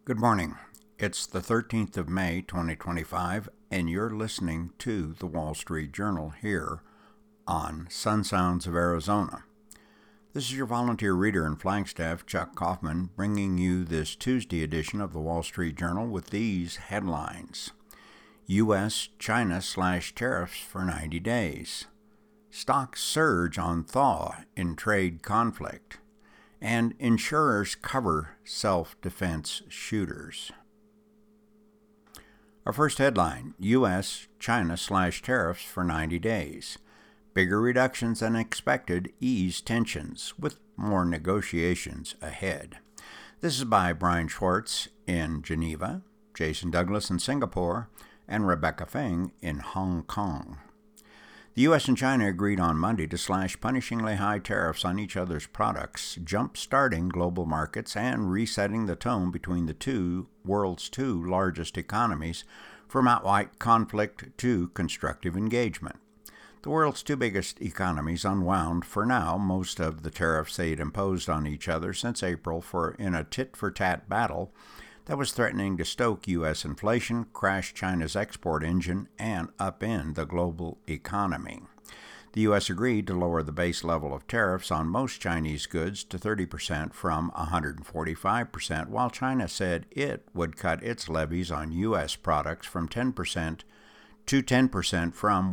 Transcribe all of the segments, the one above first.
Good morning. It's the 13th of May, 2025, and you're listening to the Wall Street Journal here on Sun Sounds of Arizona. This is your volunteer reader in Flagstaff, Chuck Kaufman, bringing you this Tuesday edition of the Wall Street Journal with these headlines. U.S.-China slash tariffs for 90 days. Stocks surge on thaw in trade conflict. And insurers cover self-defense shooters. Our first headline, U.S.-China slash tariffs for 90 days. Bigger reductions than expected ease tensions, with more negotiations ahead. This is by Brian Schwartz in Geneva, Jason Douglas in Singapore, and Rebecca Feng in Hong Kong. The U.S. and China agreed on Monday to slash punishingly high tariffs on each other's products, jump-starting global markets and resetting the tone between the world's two largest economies from outright conflict to constructive engagement. The world's two biggest economies unwound, for now, most of the tariffs they'd imposed on each other since April in a tit-for-tat battle that was threatening to stoke U.S. inflation, crash China's export engine, and upend the global economy. The U.S. agreed to lower the base level of tariffs on most Chinese goods to 30% from 145%, while China said it would cut its levies on U.S. products from 10% to 10% from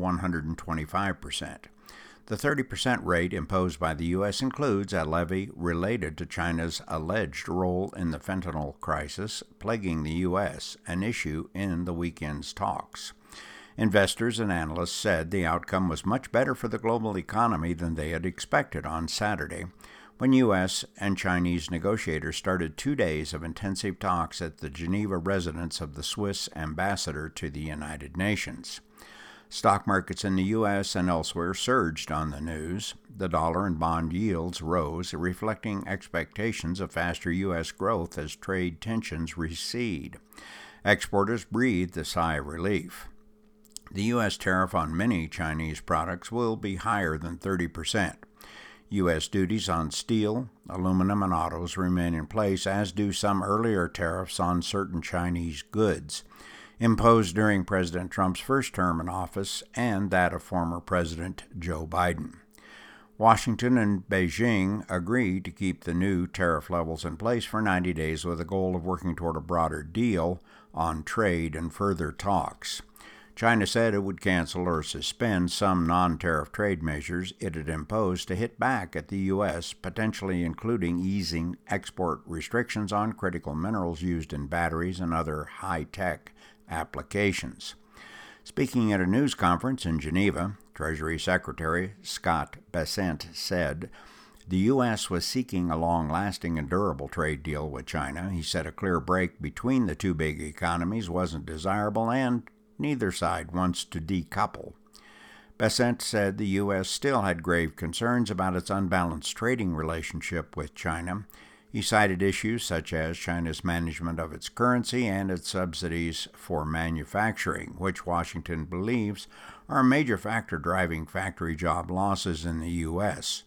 125%. The 30% rate imposed by the U.S. includes a levy related to China's alleged role in the fentanyl crisis plaguing the U.S., an issue in the weekend's talks. Investors and analysts said the outcome was much better for the global economy than they had expected on Saturday, when U.S. and Chinese negotiators started 2 days of intensive talks at the Geneva residence of the Swiss ambassador to the United Nations. Stock markets in the U.S. and elsewhere surged on the news. The dollar and bond yields rose, reflecting expectations of faster U.S. growth as trade tensions recede. Exporters breathed a sigh of relief. The U.S. tariff on many Chinese products will be higher than 30%. U.S. duties on steel, aluminum, and autos remain in place, as do some earlier tariffs on certain Chinese goods, imposed during President Trump's first term in office and that of former President Joe Biden. Washington and Beijing agreed to keep the new tariff levels in place for 90 days with a goal of working toward a broader deal on trade and further talks. China said it would cancel or suspend some non-tariff trade measures it had imposed to hit back at the U.S., potentially including easing export restrictions on critical minerals used in batteries and other high-tech applications. Speaking at a news conference in Geneva, Treasury Secretary Scott Bessent said the U.S. was seeking a long-lasting and durable trade deal with China. He said a clear break between the two big economies wasn't desirable and neither side wants to decouple. Bessent said the U.S. still had grave concerns about its unbalanced trading relationship with China. He cited issues such as China's management of its currency and its subsidies for manufacturing, which Washington believes are a major factor driving factory job losses in the U.S.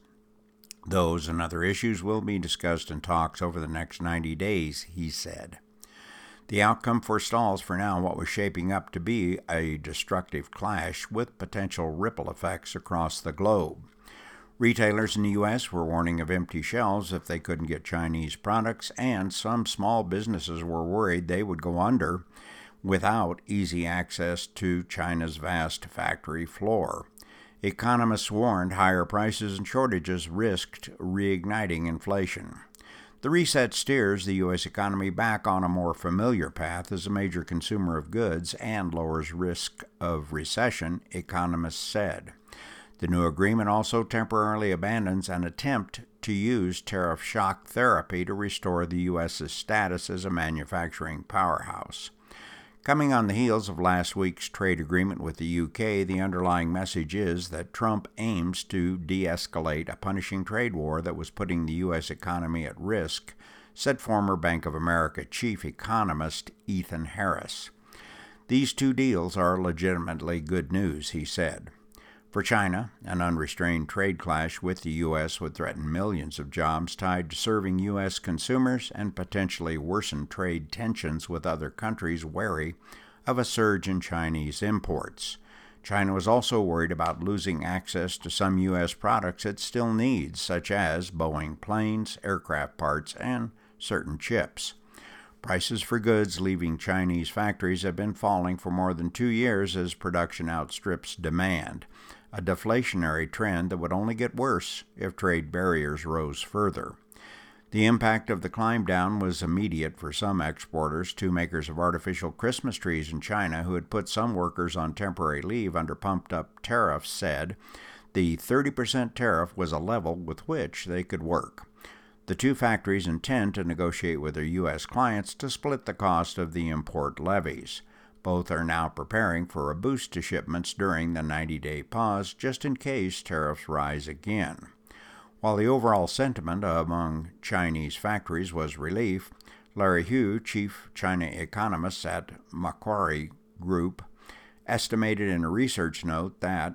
Those and other issues will be discussed in talks over the next 90 days, he said. The outcome forestalls for now what was shaping up to be a destructive clash with potential ripple effects across the globe. Retailers in the U.S. were warning of empty shelves if they couldn't get Chinese products, and some small businesses were worried they would go under without easy access to China's vast factory floor. Economists warned higher prices and shortages risked reigniting inflation. The reset steers the U.S. economy back on a more familiar path as a major consumer of goods and lowers risk of recession, economists said. The new agreement also temporarily abandons an attempt to use tariff shock therapy to restore the U.S.'s status as a manufacturing powerhouse. Coming on the heels of last week's trade agreement with the UK, the underlying message is that Trump aims to de-escalate a punishing trade war that was putting the U.S. economy at risk, said former Bank of America chief economist Ethan Harris. These two deals are legitimately good news, he said. For China, an unrestrained trade clash with the U.S. would threaten millions of jobs tied to serving U.S. consumers and potentially worsen trade tensions with other countries wary of a surge in Chinese imports. China was also worried about losing access to some U.S. products it still needs, such as Boeing planes, aircraft parts, and certain chips. Prices for goods leaving Chinese factories have been falling for more than 2 years as production outstrips demand, a deflationary trend that would only get worse if trade barriers rose further. The impact of the climb down was immediate for some exporters. Two makers of artificial Christmas trees in China, who had put some workers on temporary leave under pumped-up tariffs, said the 30% tariff was a level with which they could work. The two factories intend to negotiate with their U.S. clients to split the cost of the import levies. Both are now preparing for a boost to shipments during the 90-day pause, just in case tariffs rise again. While the overall sentiment among Chinese factories was relief, Larry Hu, chief China economist at Macquarie Group, estimated in a research note that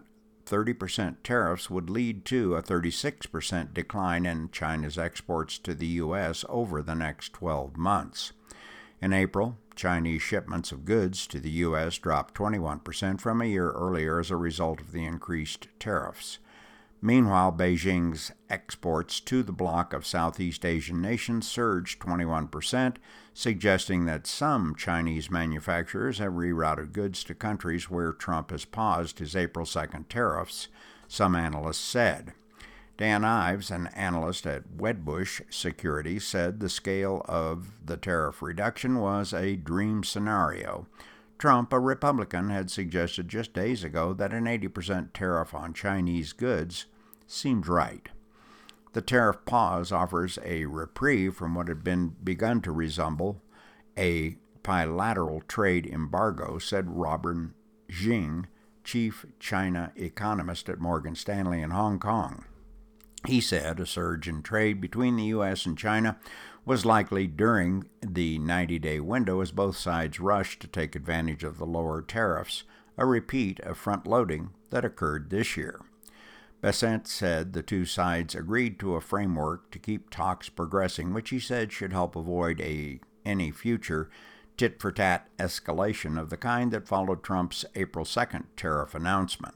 30% tariffs would lead to a 36% decline in China's exports to the U.S. over the next 12 months. In April, Chinese shipments of goods to the U.S. dropped 21% from a year earlier as a result of the increased tariffs. Meanwhile, Beijing's exports to the bloc of Southeast Asian nations surged 21%, suggesting that some Chinese manufacturers have rerouted goods to countries where Trump has paused his April 2nd tariffs, some analysts said. Dan Ives, an analyst at Wedbush Securities, said the scale of the tariff reduction was a dream scenario. Trump, a Republican, had suggested just days ago that an 80% tariff on Chinese goods seemed right. The tariff pause offers a reprieve from what had been begun to resemble a bilateral trade embargo, said Robin Jing, chief China economist at Morgan Stanley in Hong Kong. He said a surge in trade between the U.S. and China was likely during the 90-day window as both sides rushed to take advantage of the lower tariffs, a repeat of front-loading that occurred this year. Bessent said the two sides agreed to a framework to keep talks progressing, which he said should help avoid any future tit-for-tat escalation of the kind that followed Trump's April 2nd tariff announcement.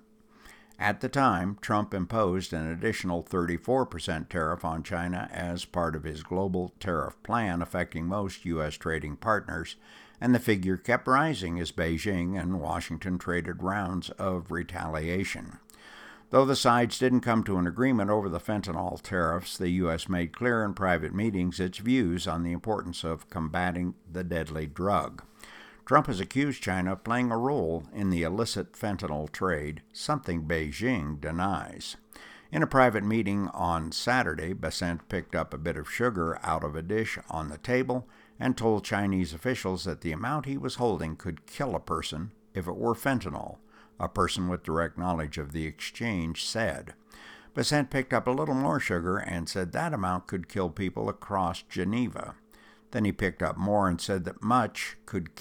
At the time, Trump imposed an additional 34% tariff on China as part of his global tariff plan affecting most U.S. trading partners, and the figure kept rising as Beijing and Washington traded rounds of retaliation. Though the sides didn't come to an agreement over the fentanyl tariffs, the U.S. made clear in private meetings its views on the importance of combating the deadly drug. Trump has accused China of playing a role in the illicit fentanyl trade, something Beijing denies. In a private meeting on Saturday, Bessent picked up a bit of sugar out of a dish on the table and told Chinese officials that the amount he was holding could kill a person if it were fentanyl, a person with direct knowledge of the exchange said. Bessent picked up a little more sugar and said that amount could kill people across Geneva. Then he picked up more and said that much could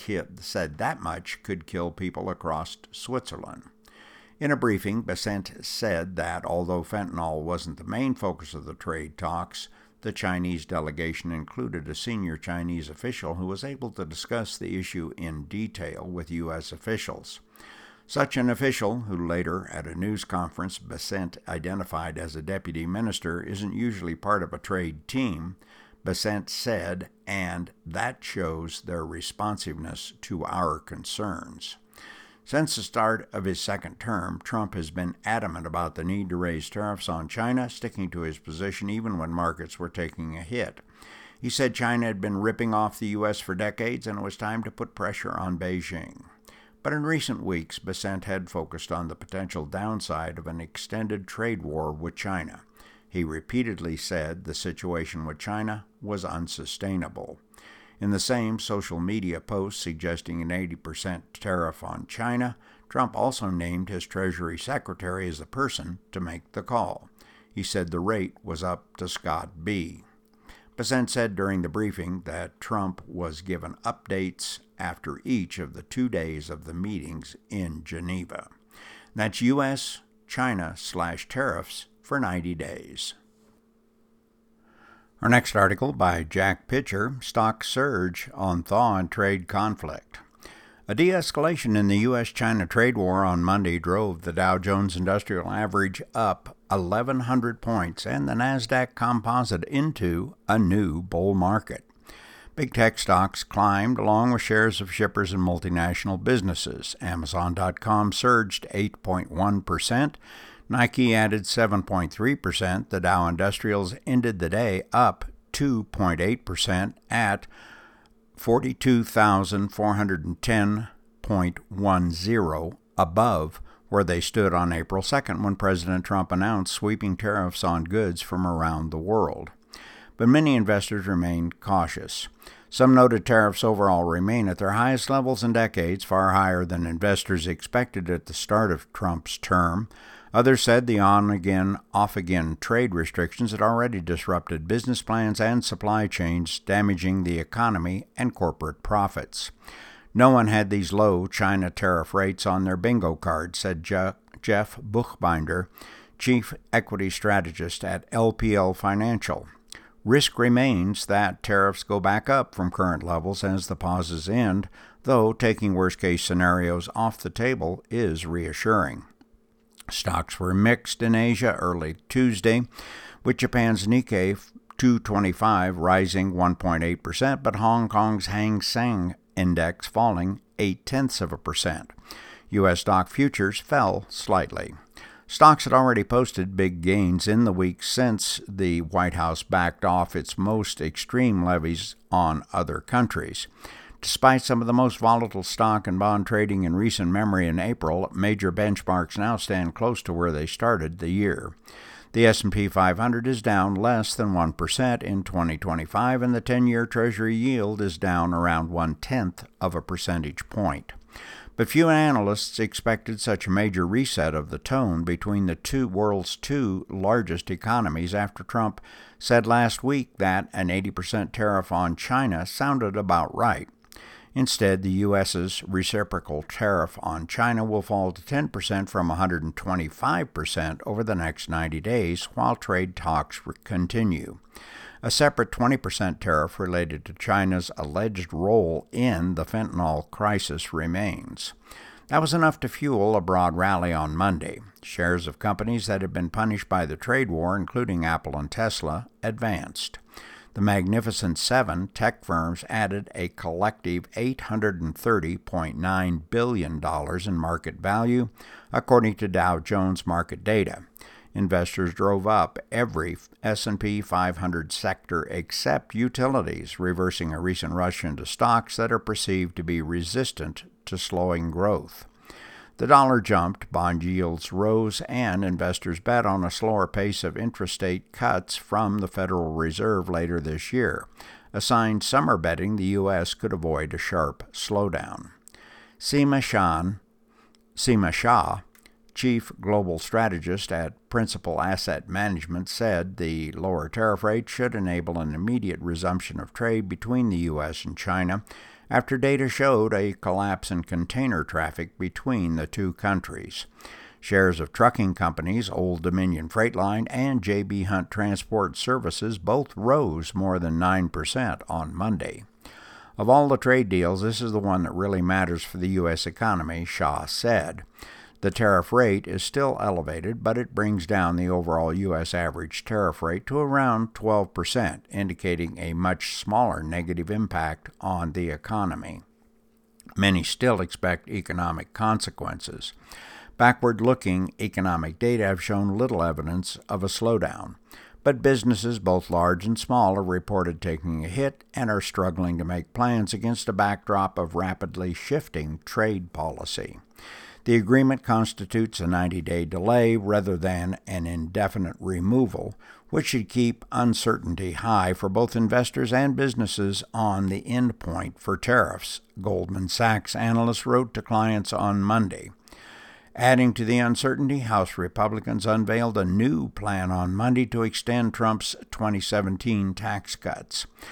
kill people across Switzerland. In a briefing, Bessent said that although fentanyl wasn't the main focus of the trade talks, the Chinese delegation included a senior Chinese official who was able to discuss the issue in detail with U.S. officials. Such an official, who later, at a news conference, Bessent identified as a deputy minister, isn't usually part of a trade team, Bessent said, and that shows their responsiveness to our concerns. Since the start of his second term, Trump has been adamant about the need to raise tariffs on China, sticking to his position even when markets were taking a hit. He said China had been ripping off the U.S. for decades and it was time to put pressure on Beijing. But in recent weeks, Bessent had focused on the potential downside of an extended trade war with China. He repeatedly said the situation with China was unsustainable. In the same social media post suggesting an 80% tariff on China, Trump also named his Treasury Secretary as the person to make the call. He said the rate was up to Scott B. Bessent said during the briefing that Trump was given updates after each of the 2 days of the meetings in Geneva. That's U.S., China/tariffs for 90 days. Our next article by Jack Pitcher, Stocks Surge on Thaw and Trade Conflict. A de-escalation in the U.S.-China trade war on Monday drove the Dow Jones Industrial Average up 1,100 points and the Nasdaq Composite into a new bull market. Big tech stocks climbed along with shares of shippers and multinational businesses. Amazon.com surged 8.1%. Nike added 7.3%. The Dow Industrials ended the day up 2.8% at 42,410.10, above where they stood on April 2nd when President Trump announced sweeping tariffs on goods from around the world. But many investors remained cautious. Some noted tariffs overall remain at their highest levels in decades, far higher than investors expected at the start of Trump's term. Others said the on-again, off-again trade restrictions had already disrupted business plans and supply chains, damaging the economy and corporate profits. No one had these low China tariff rates on their bingo card, said Jeff Buchbinder, chief equity strategist at LPL Financial. Risk remains that tariffs go back up from current levels as the pauses end, though taking worst-case scenarios off the table is reassuring. Stocks were mixed in Asia early Tuesday, with Japan's Nikkei 225 rising 1.8%, but Hong Kong's Hang Seng Index falling 0.8%. U.S. stock futures fell slightly. Stocks had already posted big gains in the week since the White House backed off its most extreme levies on other countries. Despite some of the most volatile stock and bond trading in recent memory in April, major benchmarks now stand close to where they started the year. The S&P 500 is down less than 1% in 2025, and the 10-year Treasury yield is down around 0.1 of a percentage point. But few analysts expected such a major reset of the tone between the world's two largest economies after Trump said last week that an 80% tariff on China sounded about right. Instead, the U.S.'s reciprocal tariff on China will fall to 10% from 125% over the next 90 days while trade talks continue. A separate 20% tariff related to China's alleged role in the fentanyl crisis remains. That was enough to fuel a broad rally on Monday. Shares of companies that had been punished by the trade war, including Apple and Tesla, advanced. The Magnificent Seven tech firms added a collective $830.9 billion in market value, according to Dow Jones market data. Investors drove up every S&P 500 sector except utilities, reversing a recent rush into stocks that are perceived to be resistant to slowing growth. The dollar jumped, bond yields rose, and investors bet on a slower pace of interest rate cuts from the Federal Reserve later this year, a sign some are betting the U.S. could avoid a sharp slowdown. Seema Shah, chief global strategist at Principal Asset Management, said the lower tariff rate should enable an immediate resumption of trade between the U.S. and China after data showed a collapse in container traffic between the two countries. Shares of trucking companies Old Dominion Freight Line and J.B. Hunt Transport Services both rose more than 9% on Monday. Of all the trade deals, this is the one that really matters for the U.S. economy, Shah said. The tariff rate is still elevated, but it brings down the overall U.S. average tariff rate to around 12%, indicating a much smaller negative impact on the economy. Many still expect economic consequences. Backward-looking economic data have shown little evidence of a slowdown, but businesses, both large and small, are reported taking a hit and are struggling to make plans against a backdrop of rapidly shifting trade policy. The agreement constitutes a 90-day delay rather than an indefinite removal, which should keep uncertainty high for both investors and businesses on the end point for tariffs, Goldman Sachs analysts wrote to clients on Monday. Adding to the uncertainty, House Republicans unveiled a new plan on Monday to extend Trump's 2017 tax cuts.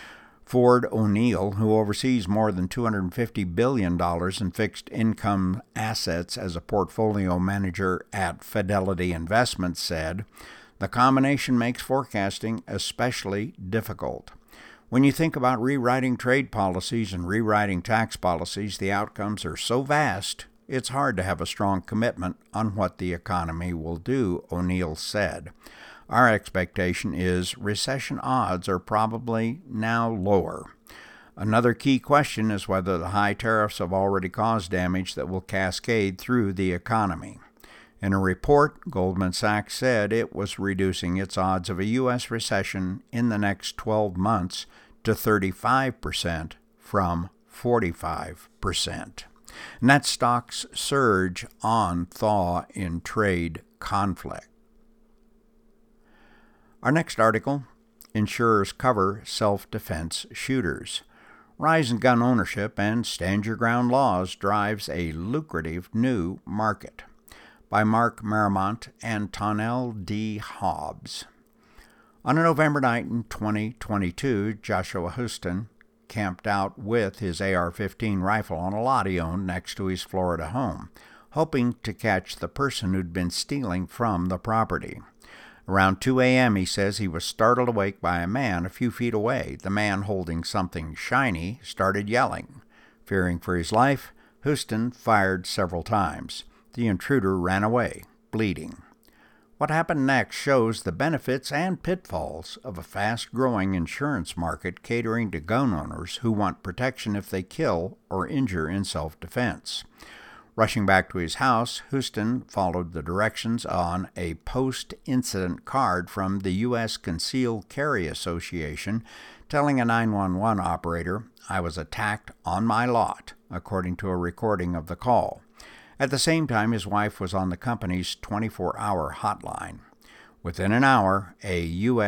Ford O'Neill, who oversees more than $250 billion in fixed income assets as a portfolio manager at Fidelity Investments, said, "The combination makes forecasting especially difficult. When you think about rewriting trade policies and rewriting tax policies, the outcomes are so vast, it's hard to have a strong commitment on what the economy will do," O'Neill said. "Our expectation is recession odds are probably now lower. Another key question is whether the high tariffs have already caused damage that will cascade through the economy." In a report, Goldman Sachs said it was reducing its odds of a U.S. recession in the next 12 months to 35% from 45%. And that stocks surge on thaw in trade conflict. Our next article, insurers cover self-defense shooters. Rise in gun ownership and stand-your-ground laws drives a lucrative new market. By Mark Marimont and Tonnell D. Hobbs. On a November night in 2022, Joshua Houston camped out with his AR-15 rifle on a lot he owned next to his Florida home, hoping to catch the person who'd been stealing from the property. Around 2 a.m., he says he was startled awake by a man a few feet away. The man, holding something shiny, started yelling. Fearing for his life, Houston fired several times. The intruder ran away, bleeding. What happened next shows the benefits and pitfalls of a fast-growing insurance market catering to gun owners who want protection if they kill or injure in self-defense. Rushing back to his house, Houston followed the directions on a post-incident card from the U.S. Concealed Carry Association, telling a 911 operator, "I was attacked on my lot," according to a recording of the call. At the same time, his wife was on the company's 24-hour hotline. Within an hour, a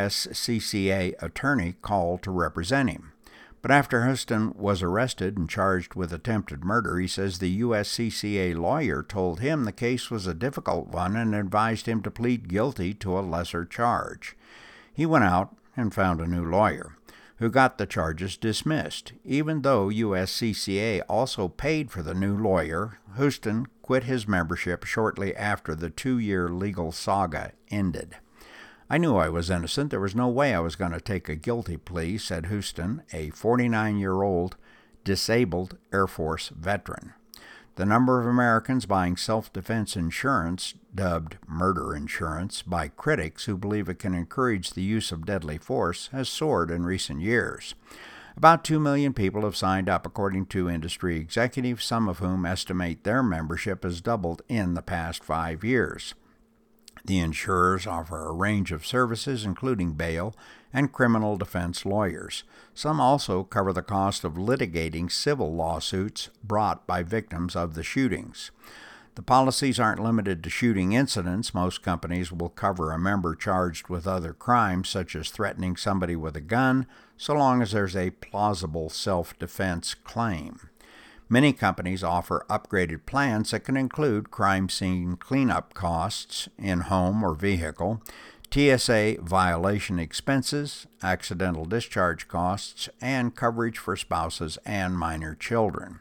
USCCA attorney called to represent him. But after Houston was arrested and charged with attempted murder, he says the USCCA lawyer told him the case was a difficult one and advised him to plead guilty to a lesser charge. He went out and found a new lawyer, who got the charges dismissed. Even though USCCA also paid for the new lawyer, Houston quit his membership shortly after the 2-year legal saga ended. "I knew I was innocent. There was no way I was going to take a guilty plea," said Houston, a 49-year-old disabled Air Force veteran. The number of Americans buying self-defense insurance, dubbed murder insurance, by critics who believe it can encourage the use of deadly force, has soared in recent years. About 2 million people have signed up, according to industry executives, some of whom estimate their membership has doubled in the past 5 years. The insurers offer a range of services, including bail and criminal defense lawyers. Some also cover the cost of litigating civil lawsuits brought by victims of the shootings. The policies aren't limited to shooting incidents. Most companies will cover a member charged with other crimes, such as threatening somebody with a gun, so long as there's a plausible self-defense claim. Many companies offer upgraded plans that can include crime scene cleanup costs in home or vehicle, TSA violation expenses, accidental discharge costs, and coverage for spouses and minor children.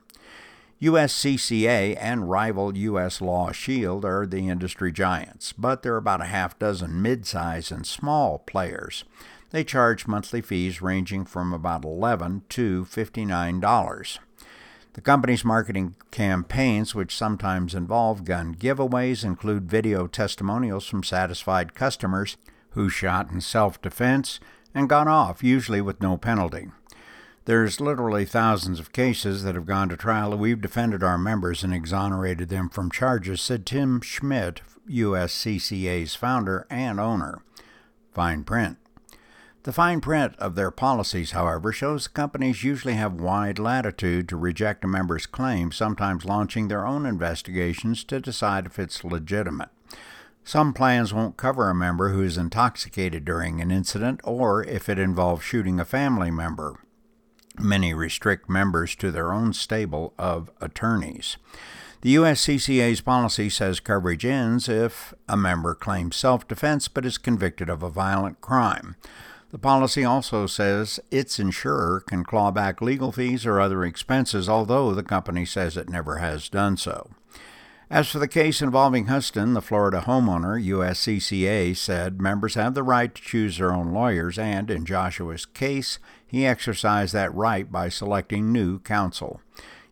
USCCA and rival U.S. Law Shield are the industry giants, but there are about a half dozen mid-size and small players. They charge monthly fees ranging from about $11 to $59. The company's marketing campaigns, which sometimes involve gun giveaways, include video testimonials from satisfied customers who shot in self-defense and got off, usually with no penalty. "There's literally thousands of cases that have gone to trial, and we've defended our members and exonerated them from charges," said Tim Schmidt, USCCA's founder and owner. Fine print. The fine print of their policies, however, shows companies usually have wide latitude to reject a member's claim, sometimes launching their own investigations to decide if it's legitimate. Some plans won't cover a member who is intoxicated during an incident or if it involves shooting a family member. Many restrict members to their own stable of attorneys. The USCCA's policy says coverage ends if a member claims self-defense but is convicted of a violent crime. The policy also says its insurer can claw back legal fees or other expenses, although the company says it never has done so. As for the case involving Huston, the Florida homeowner, USCCA said members have the right to choose their own lawyers, and in Joshua's case, he exercised that right by selecting new counsel.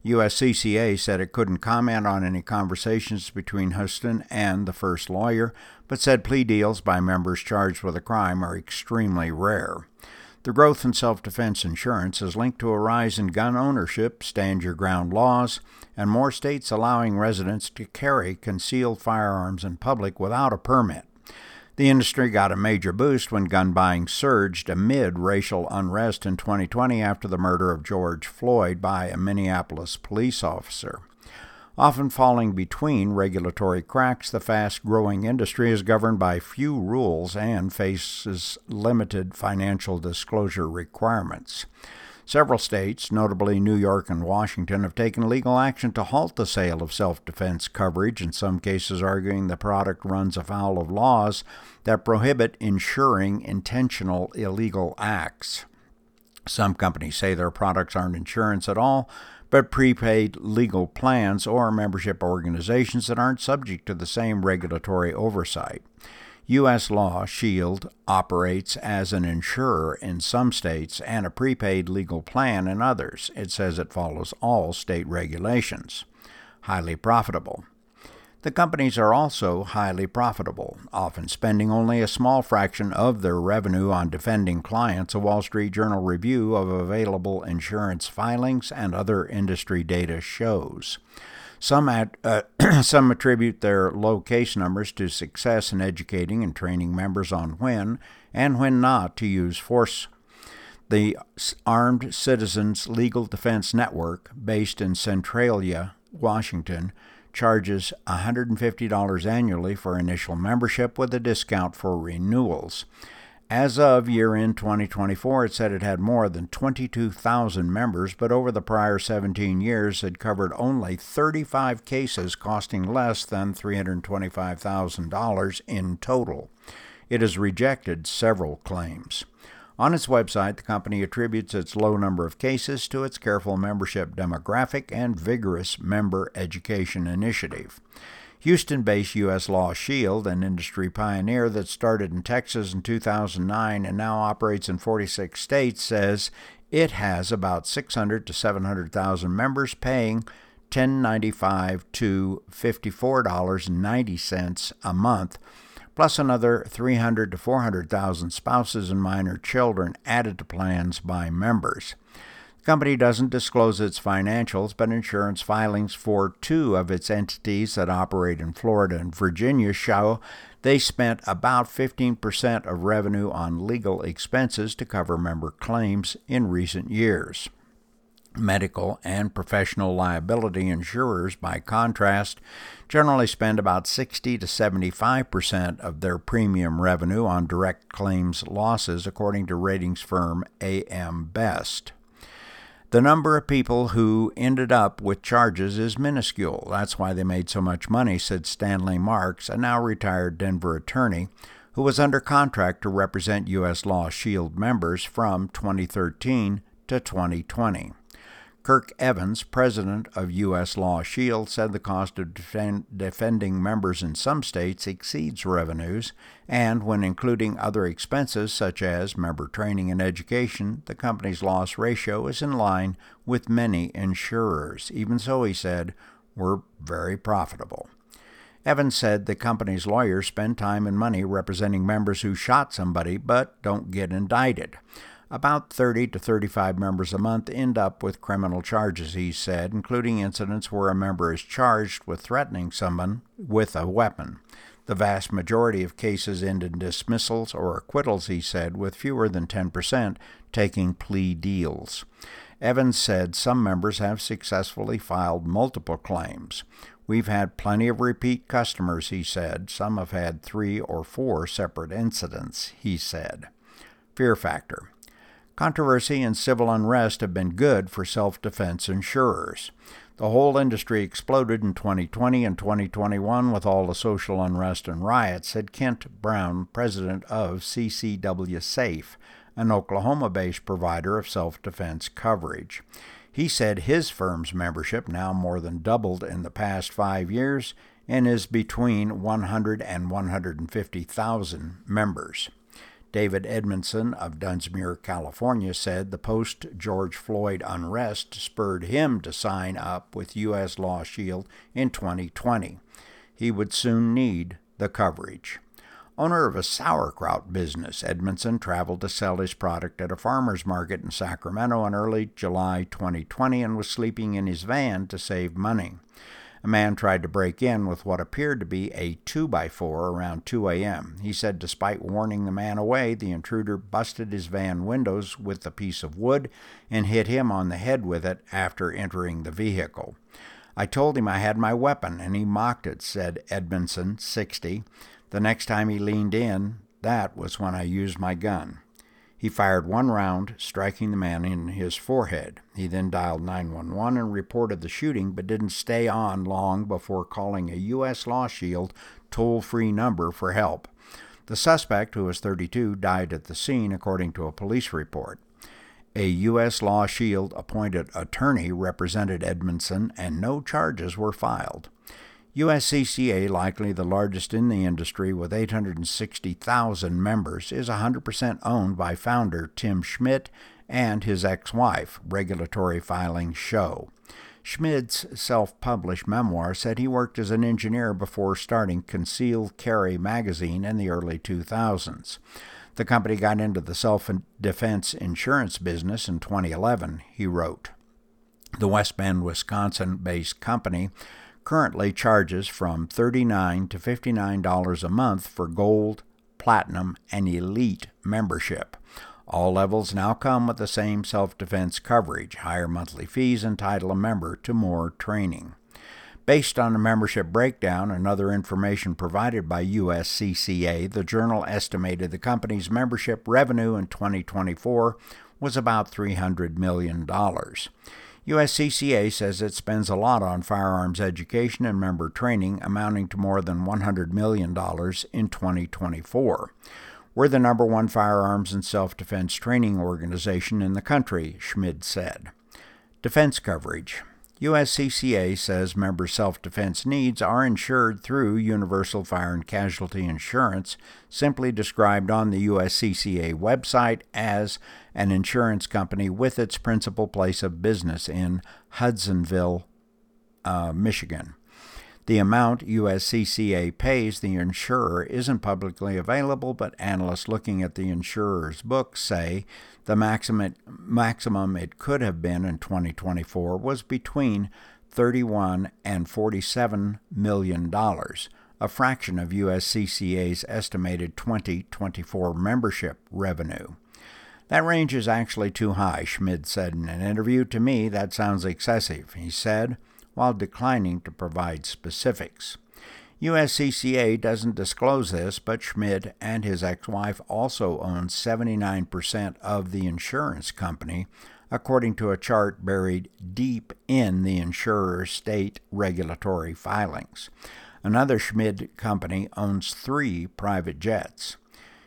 USCCA said it couldn't comment on any conversations between Huston and the first lawyer, but said plea deals by members charged with a crime are extremely rare. The growth in self-defense insurance is linked to a rise in gun ownership, stand-your-ground laws, and more states allowing residents to carry concealed firearms in public without a permit. The industry got a major boost when gun buying surged amid racial unrest in 2020 after the murder of George Floyd by a Minneapolis police officer. Often falling between regulatory cracks, the fast-growing industry is governed by few rules and faces limited financial disclosure requirements. Several states, notably New York and Washington, have taken legal action to halt the sale of self-defense coverage, in some cases arguing the product runs afoul of laws that prohibit insuring intentional illegal acts. Some companies say their products aren't insurance at all, but prepaid legal plans or membership organizations that aren't subject to the same regulatory oversight. U.S. Law Shield operates as an insurer in some states and a prepaid legal plan in others. It says it follows all state regulations. Highly profitable. The companies are also highly profitable, often spending only a small fraction of their revenue on defending clients, a Wall Street Journal review of available insurance filings and other industry data shows. Some attribute their low case numbers to success in educating and training members on when and when not to use force. The Armed Citizens Legal Defense Network, based in Centralia, Washington, charges $150 annually for initial membership with a discount for renewals. As of year-end 2024, it said it had more than 22,000 members, but over the prior 17 years had covered only 35 cases costing less than $325,000 in total. It has rejected several claims. On its website, the company attributes its low number of cases to its careful membership demographic and vigorous member education initiative. Houston-based U.S. Law Shield, an industry pioneer that started in Texas in 2009 and now operates in 46 states, says it has about 600,000 to 700,000 members paying $10.95 to $54.90 a month, plus another 300,000 to 400,000 spouses and minor children added to plans by members. The company doesn't disclose its financials, but insurance filings for two of its entities that operate in Florida and Virginia show they spent about 15% of revenue on legal expenses to cover member claims in recent years. Medical and professional liability insurers, by contrast, generally spend about 60 to 75% of their premium revenue on direct claims losses, according to ratings firm AM Best. The number of people who ended up with charges is minuscule. That's why they made so much money, said Stanley Marks, a now retired Denver attorney who was under contract to represent U.S. Law Shield members from 2013 to 2020. Kirk Evans, president of U.S. Law Shield, said the cost of defending members in some states exceeds revenues, and when including other expenses such as member training and education, the company's loss ratio is in line with many insurers. Even so, he said, we're very profitable. Evans said the company's lawyers spend time and money representing members who shot somebody but don't get indicted. About 30 to 35 members a month end up with criminal charges, he said, including incidents where a member is charged with threatening someone with a weapon. The vast majority of cases end in dismissals or acquittals, he said, with fewer than 10% taking plea deals. Evans said some members have successfully filed multiple claims. We've had plenty of repeat customers, he said. Some have had 3 or 4 separate incidents, he said. Fear factor. Controversy and civil unrest have been good for self-defense insurers. The whole industry exploded in 2020 and 2021 with all the social unrest and riots, said Kent Brown, president of CCW Safe, an Oklahoma-based provider of self-defense coverage. He said his firm's membership now more than doubled in the past 5 years and is between 100 and 150,000 members. David Edmondson of Dunsmuir, California, said the post-George Floyd unrest spurred him to sign up with U.S. Law Shield in 2020. He would soon need the coverage. Owner of a sauerkraut business, Edmondson traveled to sell his product at a farmer's market in Sacramento in early July 2020 and was sleeping in his van to save money. A man tried to break in with what appeared to be a 2x4 around 2 a.m. He said despite warning the man away, the intruder busted his van windows with a piece of wood and hit him on the head with it after entering the vehicle. I told him I had my weapon, and he mocked it, said Edmondson, 60. The next time he leaned in, that was when I used my gun. He fired one round, striking the man in his forehead. He then dialed 911 and reported the shooting, but didn't stay on long before calling a U.S. Law Shield toll-free number for help. The suspect, who was 32, died at the scene, according to a police report. A U.S. Law Shield appointed attorney represented Edmondson, and no charges were filed. USCCA, likely the largest in the industry with 860,000 members, is 100% owned by founder Tim Schmidt and his ex-wife, regulatory filings show. Schmidt's self-published memoir said he worked as an engineer before starting Concealed Carry magazine in the early 2000s. The company got into the self-defense insurance business in 2011, he wrote. The West Bend, Wisconsin-based company currently charges from $39 to $59 a month for gold, platinum, and elite membership. All levels now come with the same self-defense coverage. Higher monthly fees entitle a member to more training. Based on a membership breakdown and other information provided by USCCA, the Journal estimated the company's membership revenue in 2024 was about $300 million. USCCA says it spends a lot on firearms education and member training, amounting to more than $100 million in 2024. We're the number one firearms and self-defense training organization in the country, Schmid said. Defense coverage. USCCA says member self-defense needs are insured through Universal Fire and Casualty Insurance, simply described on the USCCA website as an insurance company with its principal place of business in Hudsonville, Michigan. The amount USCCA pays the insurer isn't publicly available, but analysts looking at the insurer's books say the maximum it could have been in 2024 was between $31 and $47 million, a fraction of USCCA's estimated 2024 membership revenue. That range is actually too high, Schmid said in an interview. To me, that sounds excessive, he said, while declining to provide specifics. USCCA doesn't disclose this, but Schmid and his ex-wife also own 79% of the insurance company, according to a chart buried deep in the insurer's state regulatory filings. Another Schmid company owns 3 private jets.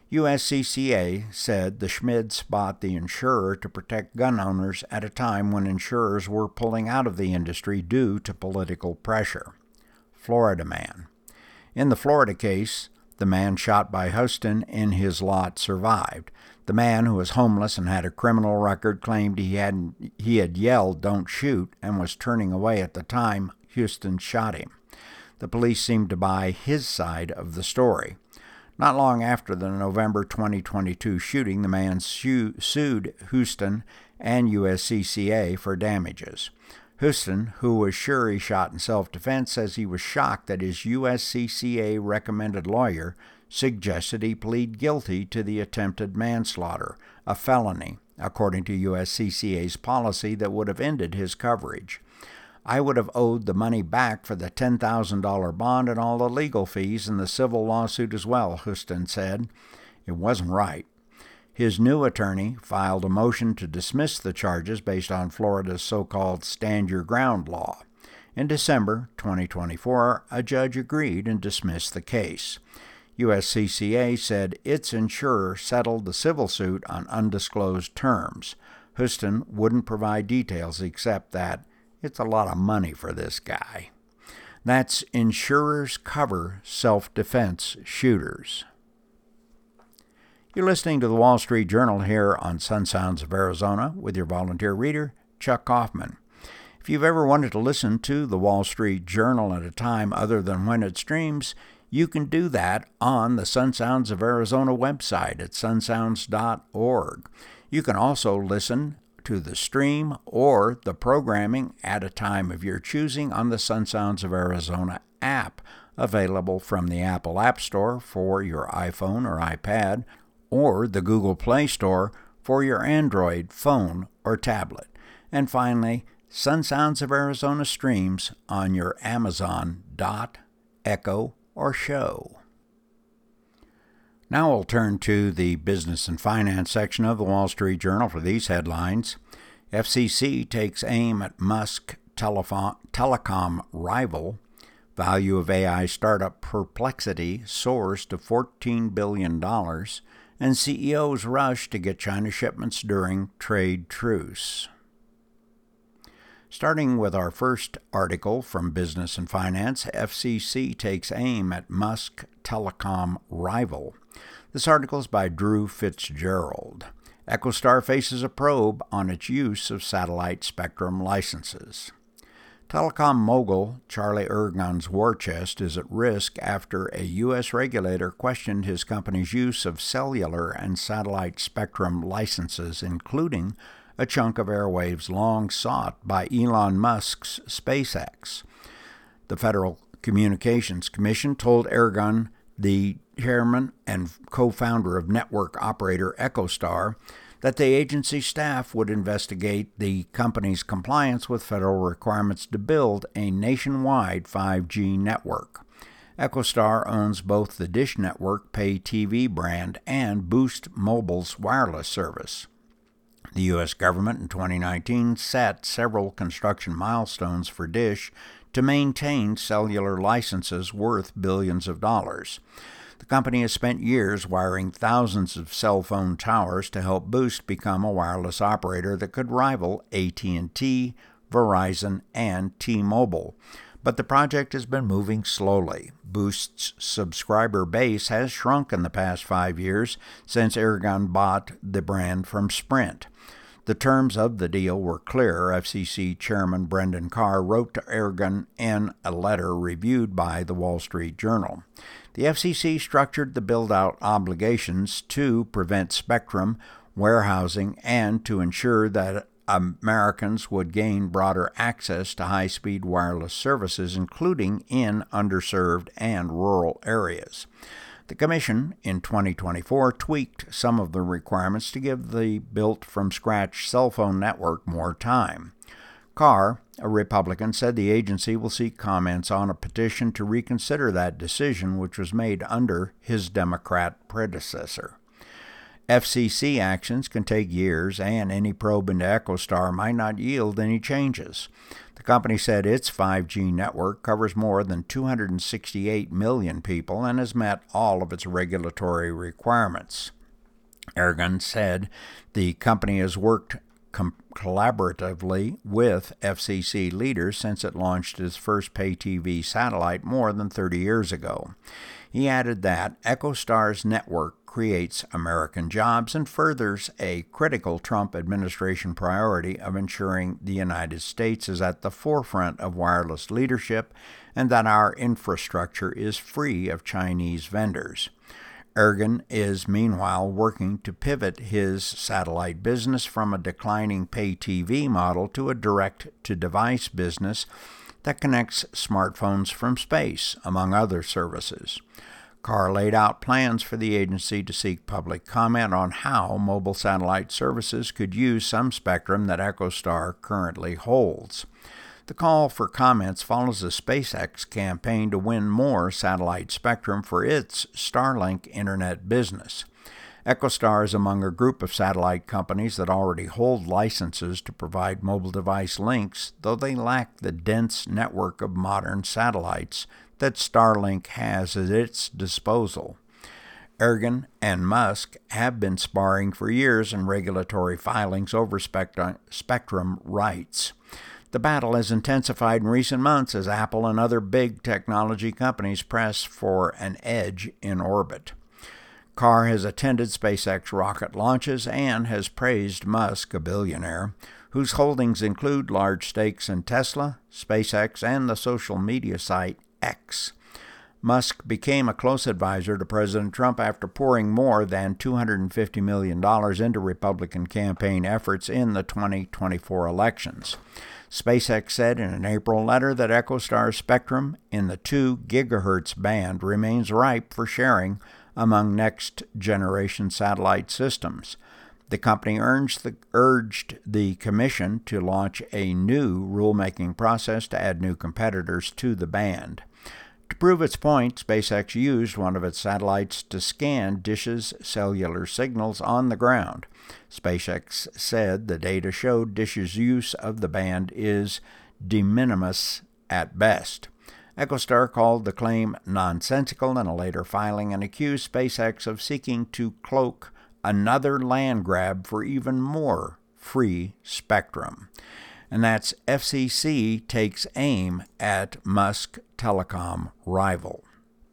USCCA said the Schmids bought the insurer to protect gun owners at a time when insurers were pulling out of the industry due to political pressure. Florida man. In the Florida case, the man shot by Houston in his lot survived. The man, who was homeless and had a criminal record, claimed he had yelled, "Don't shoot," and was turning away at the time Houston shot him. The police seemed to buy his side of the story. Not long after the November 2022 shooting, the man sued Houston and USCCA for damages. Houston, who was sure he shot in self-defense, says he was shocked that his USCCA-recommended lawyer suggested he plead guilty to the attempted manslaughter, a felony, according to USCCA's policy that would have ended his coverage. I would have owed the money back for the $10,000 bond and all the legal fees and the civil lawsuit as well, Houston said. It wasn't right. His new attorney filed a motion to dismiss the charges based on Florida's so-called Stand Your Ground law. In December 2024, a judge agreed and dismissed the case. USCCA said its insurer settled the civil suit on undisclosed terms. Houston wouldn't provide details except that it's a lot of money for this guy. That's Insurers Cover Self-Defense Shooters. You're listening to the Wall Street Journal here on Sun Sounds of Arizona with your volunteer reader, Chuck Kaufman. If you've ever wanted to listen to the Wall Street Journal at a time other than when it streams, you can do that on the Sun Sounds of Arizona website at sunsounds.org. You can also listen to the stream or the programming at a time of your choosing on the Sun Sounds of Arizona app, available from the Apple App Store for your iPhone or iPad, or the Google Play Store for your Android phone or tablet. And finally, Sun Sounds of Arizona streams on your Amazon Dot, Echo, or Show. Now we'll turn to the business and finance section of the Wall Street Journal for these headlines. FCC takes aim at Musk telecom rival. Value of AI startup Perplexity soars to $14 billion. And CEOs rush to get China shipments during trade truce. Starting with our first article from Business and Finance, FCC takes aim at Musk telecom rival. This article is by Drew Fitzgerald. EchoStar faces a probe on its use of satellite spectrum licenses. Telecom mogul Charlie Ergen's war chest is at risk after a U.S. regulator questioned his company's use of cellular and satellite spectrum licenses, including a chunk of airwaves long sought by Elon Musk's SpaceX. The Federal Communications Commission told Ergen, the chairman and co-founder of network operator EchoStar, that the agency staff would investigate the company's compliance with federal requirements to build a nationwide 5G network. EchoStar owns both the Dish Network pay TV brand and Boost Mobile's wireless service. The U.S. government in 2019 set several construction milestones for Dish to maintain cellular licenses worth billions of dollars. The company has spent years wiring thousands of cell phone towers to help Boost become a wireless operator that could rival AT&T, Verizon, and T-Mobile. But the project has been moving slowly. Boost's subscriber base has shrunk in the past 5 years since Ergen bought the brand from Sprint. The terms of the deal were clear. FCC Chairman Brendan Carr wrote to Ergen in a letter reviewed by the Wall Street Journal. The FCC structured the build-out obligations to prevent spectrum warehousing and to ensure that Americans would gain broader access to high-speed wireless services, including in underserved and rural areas. The Commission, in 2024, tweaked some of the requirements to give the built-from-scratch cell phone network more time. Carr, a Republican, said the agency will seek comments on a petition to reconsider that decision, which was made under his Democrat predecessor. FCC actions can take years, and any probe into EchoStar might not yield any changes. The company said its 5G network covers more than 268 million people and has met all of its regulatory requirements. Ergen said the company has worked collaboratively with FCC leaders since it launched its first pay-TV satellite more than 30 years ago. He added that EchoStar's network creates American jobs and furthers a critical Trump administration priority of ensuring the United States is at the forefront of wireless leadership and that our infrastructure is free of Chinese vendors. Ergen is meanwhile working to pivot his satellite business from a declining pay-TV model to a direct-to-device business that connects smartphones from space, among other services. Carr laid out plans for the agency to seek public comment on how mobile satellite services could use some spectrum that EchoStar currently holds. The call for comments follows a SpaceX campaign to win more satellite spectrum for its Starlink internet business. EchoStar is among a group of satellite companies that already hold licenses to provide mobile device links, though they lack the dense network of modern satellites that Starlink has at its disposal. Ergen and Musk have been sparring for years in regulatory filings over spectrum rights. The battle has intensified in recent months as Apple and other big technology companies press for an edge in orbit. Carr has attended SpaceX rocket launches and has praised Musk, a billionaire, whose holdings include large stakes in Tesla, SpaceX, and the social media site X. Musk became a close advisor to President Trump after pouring more than $250 million into Republican campaign efforts in the 2024 elections. SpaceX said in an April letter that EchoStar's spectrum in the 2 gigahertz band remains ripe for sharing among next-generation satellite systems. The company urged the commission to launch a new rulemaking process to add new competitors to the band. To prove its point, SpaceX used one of its satellites to scan Dish's cellular signals on the ground. SpaceX said the data showed Dish's use of the band is de minimis at best. EchoStar called the claim nonsensical in a later filing and accused SpaceX of seeking to cloak another land grab for even more free spectrum. And that's FCC takes aim at Musk telecom rival.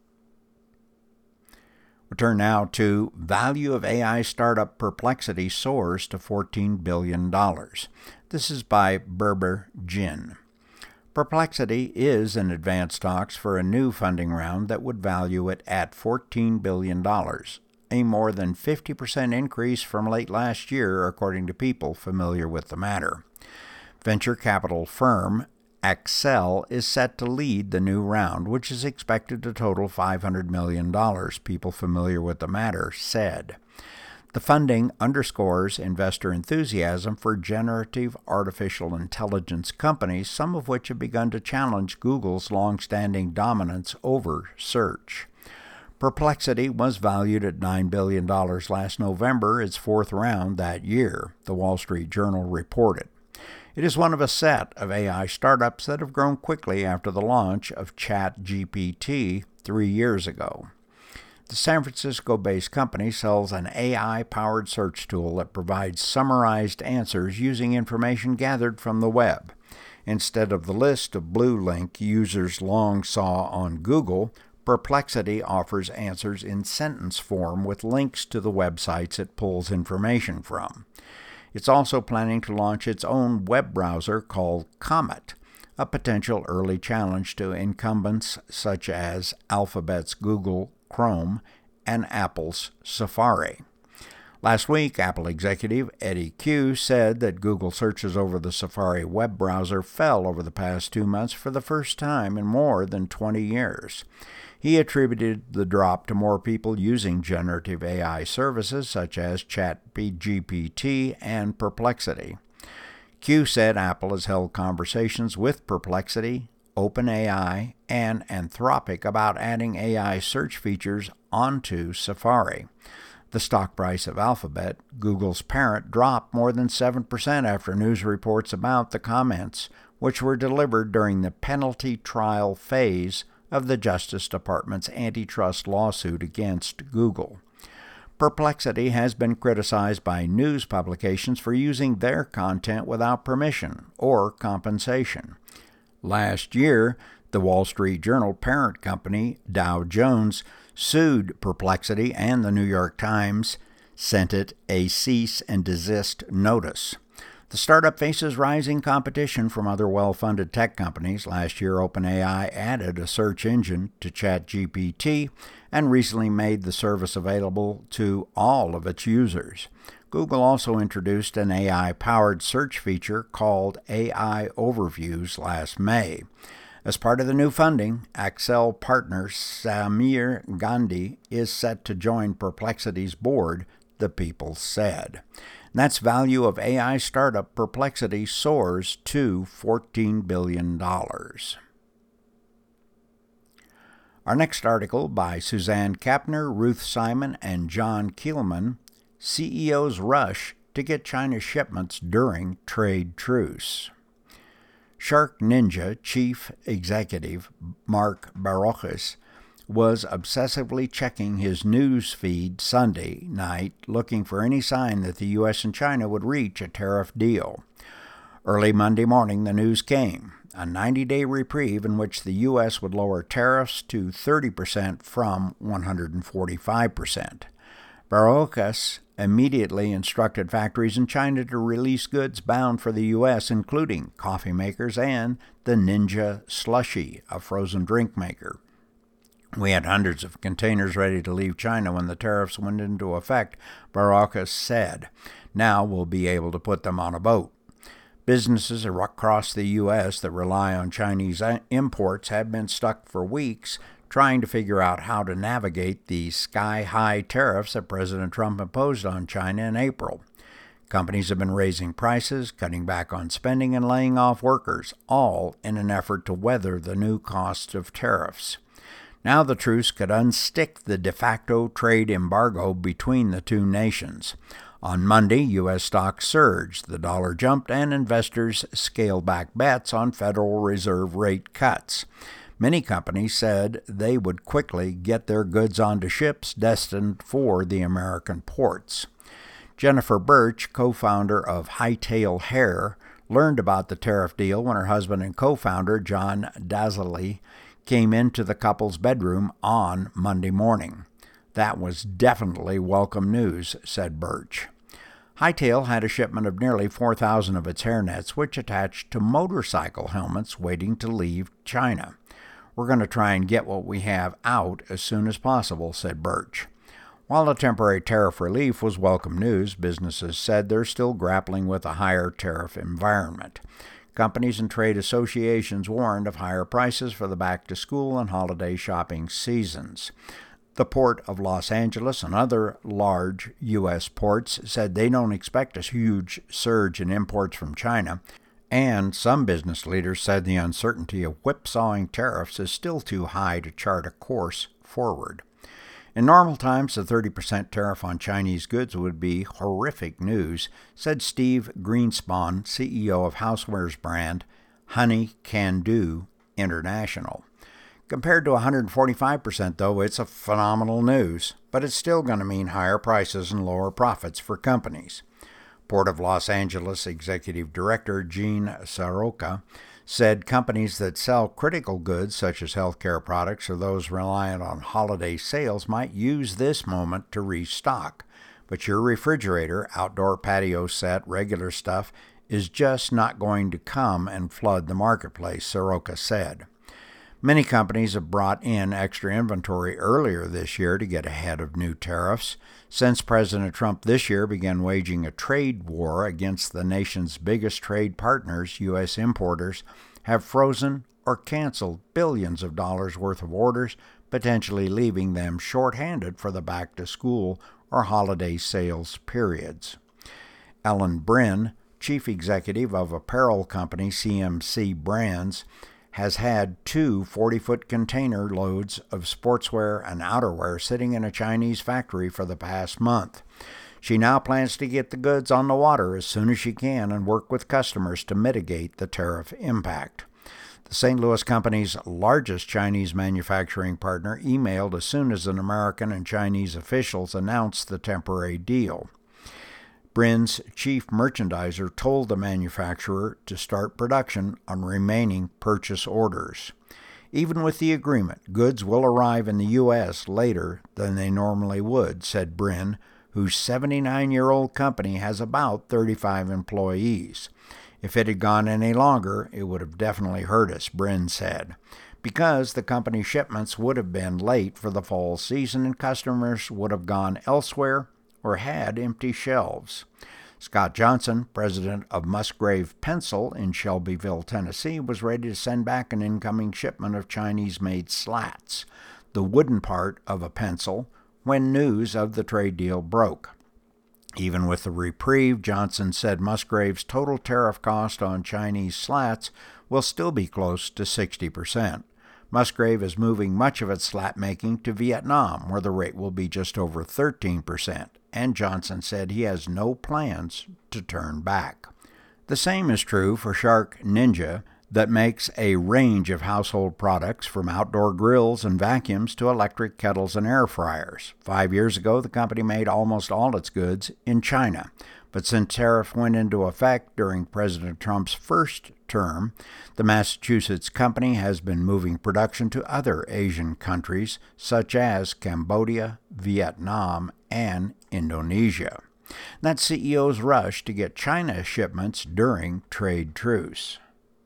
We turn now to value of AI startup Perplexity soars to $14 billion. This is by Berber Jin. Perplexity is in advanced talks for a new funding round that would value it at $14 billion, a more than 50% increase from late last year, according to people familiar with the matter. Venture capital firm Accel is set to lead the new round, which is expected to total $500 million, people familiar with the matter said. The funding underscores investor enthusiasm for generative artificial intelligence companies, some of which have begun to challenge Google's long-standing dominance over search. Perplexity was valued at $9 billion last November, its fourth round that year, the Wall Street Journal reported. It is one of a set of AI startups that have grown quickly after the launch of ChatGPT 3 years ago. The San Francisco-based company sells an AI-powered search tool that provides summarized answers using information gathered from the web. Instead of the list of blue link users long saw on Google, Perplexity offers answers in sentence form with links to the websites it pulls information from. It's also planning to launch its own web browser called Comet, a potential early challenge to incumbents such as Alphabet's Google Chrome and Apple's Safari. Last week, Apple executive Eddy Cue said that Google searches over the Safari web browser fell over the past 2 months for the first time in more than 20 years. He attributed the drop to more people using generative AI services such as ChatGPT and Perplexity. Q said Apple has held conversations with Perplexity, OpenAI, and Anthropic about adding AI search features onto Safari. The stock price of Alphabet, Google's parent, dropped more than 7% after news reports about the comments, which were delivered during the penalty trial phase of the Justice Department's antitrust lawsuit against Google. Perplexity has been criticized by news publications for using their content without permission or compensation. Last year, the Wall Street Journal parent company, Dow Jones, sued Perplexity, and the New York Times sent it a cease and desist notice. The startup faces rising competition from other well-funded tech companies. Last year, OpenAI added a search engine to ChatGPT and recently made the service available to all of its users. Google also introduced an AI-powered search feature called AI Overviews last May. As part of the new funding, Accel partner Samir Gandhi is set to join Perplexity's board, the People said. And that's value of AI startup Perplexity soars to $14 billion. Our next article by Suzanne Kapner, Ruth Simon, and John Kielman, CEOs rush to get China shipments during trade truce. SharkNinja chief executive Mark Barroches was obsessively checking his news feed Sunday night, looking for any sign that the U.S. and China would reach a tariff deal. Early Monday morning, the news came, a 90-day reprieve in which the U.S. would lower tariffs to 30% from 145%. Barocas immediately instructed factories in China to release goods bound for the U.S., including coffee makers and the Ninja Slushie, a frozen drink maker. We had hundreds of containers ready to leave China when the tariffs went into effect, Barocas said. Now we'll be able to put them on a boat. Businesses across the U.S. that rely on Chinese imports have been stuck for weeks trying to figure out how to navigate the sky-high tariffs that President Trump imposed on China in April. Companies have been raising prices, cutting back on spending, and laying off workers, all in an effort to weather the new cost of tariffs. Now the truce could unstick the de facto trade embargo between the two nations. On Monday, U.S. stocks surged, the dollar jumped, and investors scaled back bets on Federal Reserve rate cuts. Many companies said they would quickly get their goods onto ships destined for the American ports. Jennifer Birch, co-founder of Hightail Hair, learned about the tariff deal when her husband and co-founder, John Dazzoli, came into the couple's bedroom on Monday morning. That was definitely welcome news, said Birch. Hightail had a shipment of nearly 4,000 of its hairnets, which attached to motorcycle helmets waiting to leave China. We're going to try and get what we have out as soon as possible, said Birch. While the temporary tariff relief was welcome news, businesses said they're still grappling with a higher tariff environment. Companies and trade associations warned of higher prices for the back-to-school and holiday shopping seasons. The Port of Los Angeles and other large U.S. ports said they don't expect a huge surge in imports from China, and some business leaders said the uncertainty of whipsawing tariffs is still too high to chart a course forward. In normal times, the 30% tariff on Chinese goods would be horrific news, said Steve Greenspan, CEO of housewares brand Honey Can Do International. Compared to 145%, though, it's a phenomenal news, but it's still going to mean higher prices and lower profits for companies. Port of Los Angeles Executive Director Gene Soroka said companies that sell critical goods such as healthcare products or those reliant on holiday sales might use this moment to restock. But your refrigerator, outdoor patio set, regular stuff is just not going to come and flood the marketplace, Soroka said. Many companies have brought in extra inventory earlier this year to get ahead of new tariffs. Since President Trump this year began waging a trade war against the nation's biggest trade partners, U.S. importers have frozen or canceled billions of dollars worth of orders, potentially leaving them short-handed for the back-to-school or holiday sales periods. Ellen Brin, chief executive of apparel company CMC Brands, has had two 40-foot container loads of sportswear and outerwear sitting in a Chinese factory for the past month. She now plans to get the goods on the water as soon as she can and work with customers to mitigate the tariff impact. The St. Louis company's largest Chinese manufacturing partner emailed as soon as an American and Chinese officials announced the temporary deal. Brin's chief merchandiser told the manufacturer to start production on remaining purchase orders. Even with the agreement, goods will arrive in the U.S. later than they normally would, said Brin, whose 79-year-old company has about 35 employees. If it had gone any longer, it would have definitely hurt us, Brin said, because the company's shipments would have been late for the fall season and customers would have gone elsewhere or had empty shelves. Scott Johnson, president of Musgrave Pencil in Shelbyville, Tennessee, was ready to send back an incoming shipment of Chinese-made slats, the wooden part of a pencil, when news of the trade deal broke. Even with the reprieve, Johnson said Musgrave's total tariff cost on Chinese slats will still be close to 60%. Musgrave is moving much of its slat making to Vietnam, where the rate will be just over 13%, and Johnson said he has no plans to turn back. The same is true for Shark Ninja, that makes a range of household products from outdoor grills and vacuums to electric kettles and air fryers. 5 years ago, the company made almost all its goods in China. But since tariffs went into effect during President Trump's first term, the Massachusetts company has been moving production to other Asian countries such as Cambodia, Vietnam, and Indonesia. That's CEO's rush to get China shipments during trade truce.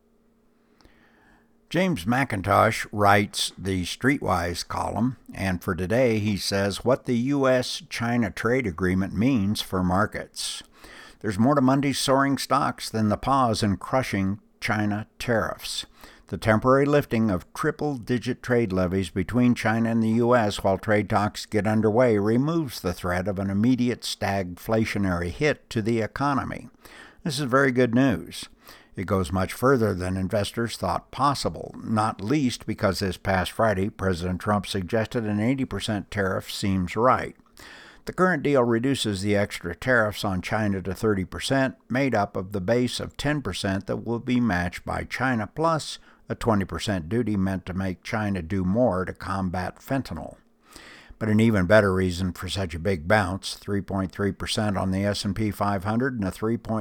James McIntosh writes the Streetwise column, and for today he says what the U.S.-China trade agreement means for markets. There's more to Monday's soaring stocks than the pause in crushing China tariffs. The temporary lifting of triple-digit trade levies between China and the U.S. while trade talks get underway removes the threat of an immediate stagflationary hit to the economy. This is very good news. It goes much further than investors thought possible, not least because this past Friday, President Trump suggested an 80% tariff seems right. The current deal reduces the extra tariffs on China to 30%, made up of the base of 10% that will be matched by China, plus a 20% duty meant to make China do more to combat fentanyl. But an even better reason for such a big bounce, 3.3% on the S&P 500 and a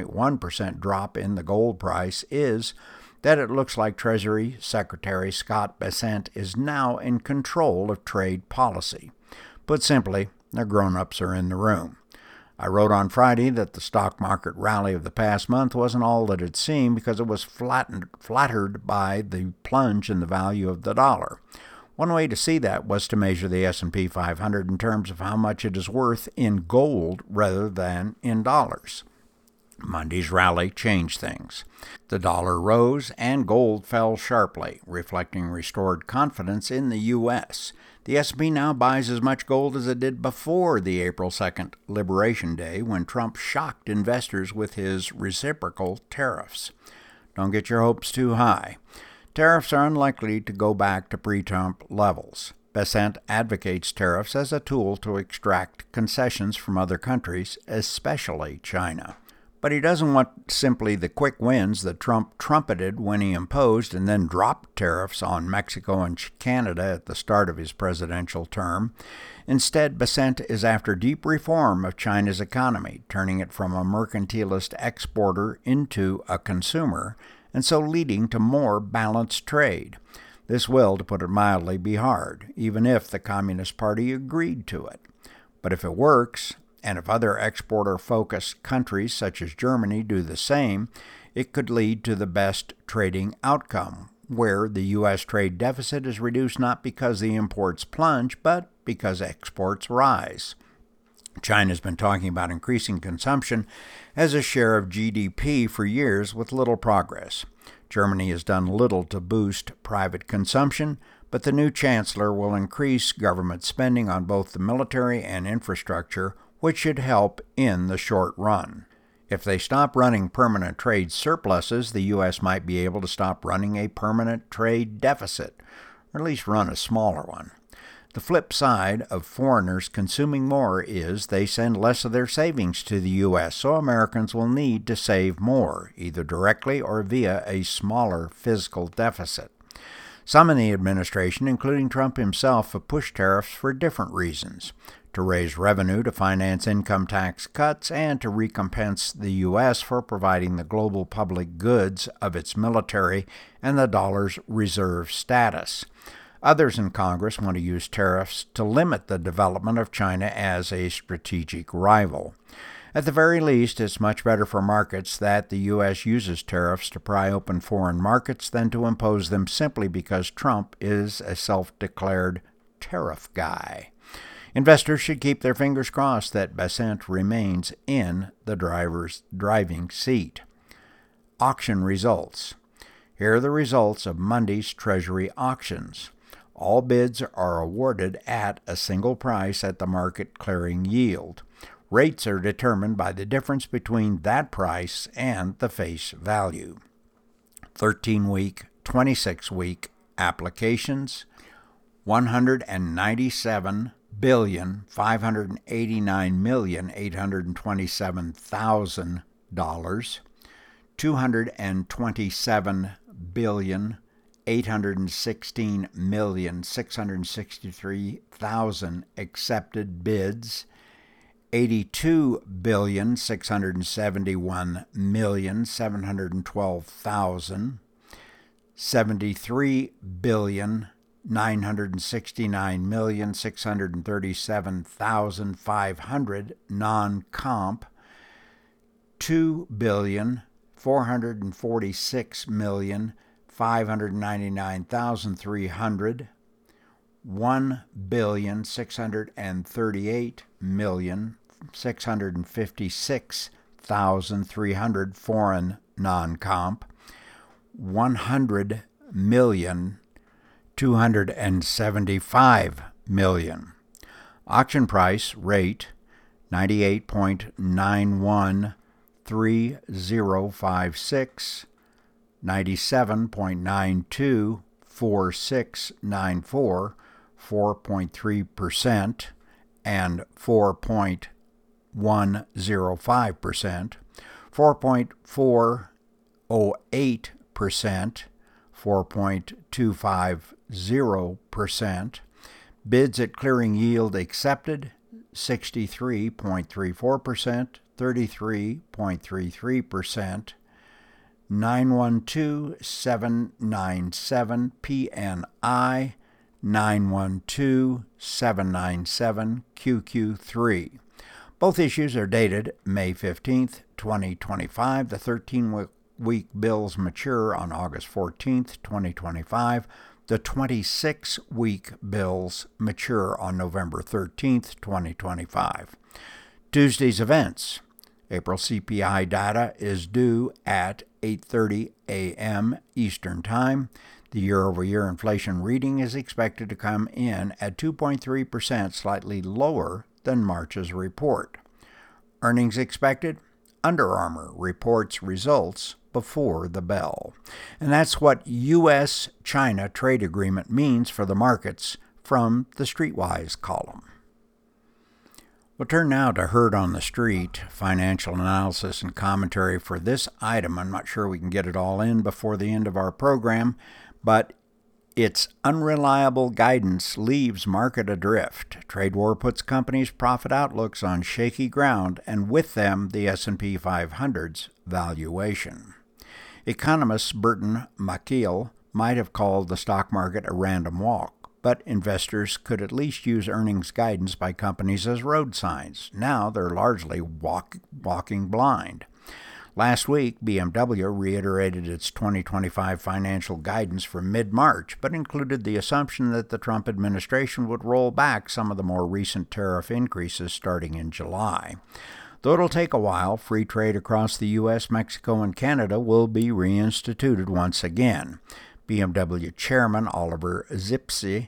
3.1% drop in the gold price, is that it looks like Treasury Secretary Scott Bessent is now in control of trade policy. Put simply, the grown-ups are in the room. I wrote on Friday that the stock market rally of the past month wasn't all that it seemed because it was flattered by the plunge in the value of the dollar. One way to see that was to measure the S&P 500 in terms of how much it is worth in gold rather than in dollars. Monday's rally changed things. The dollar rose and gold fell sharply, reflecting restored confidence in the U.S. The S&P now buys as much gold as it did before the April 2nd Liberation Day when Trump shocked investors with his reciprocal tariffs. Don't get your hopes too high. Tariffs are unlikely to go back to pre-Trump levels. Bessent advocates tariffs as a tool to extract concessions from other countries, especially China. But he doesn't want simply the quick wins that Trump trumpeted when he imposed and then dropped tariffs on Mexico and Canada at the start of his presidential term. Instead, Bessent is after deep reform of China's economy, turning it from a mercantilist exporter into a consumer, and so leading to more balanced trade. This will, to put it mildly, be hard, even if the Communist Party agreed to it. But if it works, and if other exporter-focused countries such as Germany do the same, it could lead to the best trading outcome, where the U.S. trade deficit is reduced not because the imports plunge, but because exports rise. China's been talking about increasing consumption as a share of GDP for years with little progress. Germany has done little to boost private consumption, but the new chancellor will increase government spending on both the military and infrastructure, which should help in the short run. If they stop running permanent trade surpluses, the U.S. might be able to stop running a permanent trade deficit, or at least run a smaller one. The flip side of foreigners consuming more is they send less of their savings to the U.S., so Americans will need to save more, either directly or via a smaller fiscal deficit. Some in the administration, including Trump himself, have pushed tariffs for different reasons: to raise revenue to finance income tax cuts and to recompense the U.S. for providing the global public goods of its military and the dollar's reserve status. Others in Congress want to use tariffs to limit the development of China as a strategic rival. At the very least, it's much better for markets that the U.S. uses tariffs to pry open foreign markets than to impose them simply because Trump is a self-declared tariff guy. Investors should keep their fingers crossed that Bessent remains in the driving seat. Auction results. Here are the results of Monday's Treasury auctions. All bids are awarded at a single price at the market clearing yield. Rates are determined by the difference between that price and the face value. 13-week, 26-week applications, $197,589,827,000, $227 1,816,663,000 accepted bids, 82,671,712,000, 73,969,637,500 non-comp, 2,446,599,300, 1,638,656,300 foreign non-comp, 100,275,000,000. Auction price rate 98.913056, 97.924694, 4.3%, and 4.105%, 4.408%, 4.250%. Bids at clearing yield accepted 63.34%, 33.33%, 912797 PNI, 912797 QQ3. Both issues are dated May 15th, 2025. The 13-week bills mature on August 14th, 2025. The 26-week bills mature on November 13th, 2025. Tuesday's events. April CPI data is due at 8:30 a.m. Eastern Time. The year-over-year inflation reading is expected to come in at 2.3%, slightly lower than March's report. Earnings expected. Under Armour reports results before the bell. And that's what U.S.-China trade agreement means for the markets from the Streetwise column. We'll turn now to Heard on the Street, financial analysis and commentary for this item. I'm not sure we can get it all in before the end of our program, but its unreliable guidance leaves market adrift. Trade war puts companies' profit outlooks on shaky ground, and with them, the S&P 500's valuation. Economist Burton Malkiel might have called the stock market a random walk, but investors could at least use earnings guidance by companies as road signs. Now they're largely walking blind. Last week, BMW reiterated its 2025 financial guidance for mid-March, but included the assumption that the Trump administration would roll back some of the more recent tariff increases starting in July. Though it'll take a while, free trade across the U.S., Mexico, and Canada will be reinstituted once again. BMW chairman Oliver Zipse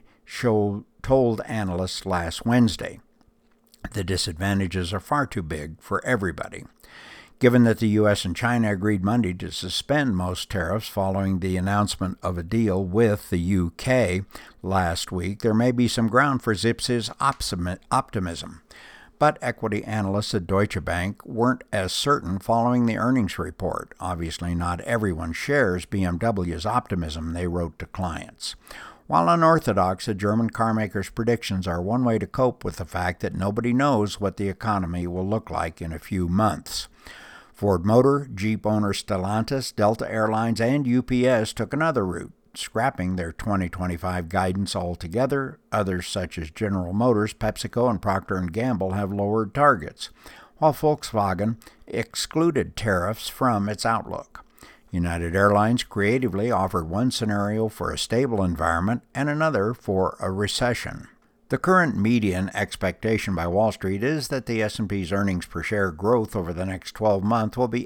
told analysts last Wednesday, "The disadvantages are far too big for everybody." Given that the U.S. and China agreed Monday to suspend most tariffs following the announcement of a deal with the U.K. last week, there may be some ground for Zipse's optimism. But equity analysts at Deutsche Bank weren't as certain following the earnings report. Obviously, not everyone shares BMW's optimism, they wrote to clients. While unorthodox, the German carmaker's predictions are one way to cope with the fact that nobody knows what the economy will look like in a few months. Ford Motor, Jeep owner Stellantis, Delta Airlines, and UPS took another route, scrapping their 2025 guidance altogether. Others, such as General Motors, PepsiCo, and Procter & Gamble, have lowered targets, while Volkswagen excluded tariffs from its outlook. United Airlines creatively offered one scenario for a stable environment and another for a recession. The current median expectation by Wall Street is that the S&P's earnings per share growth over the next 12 months will be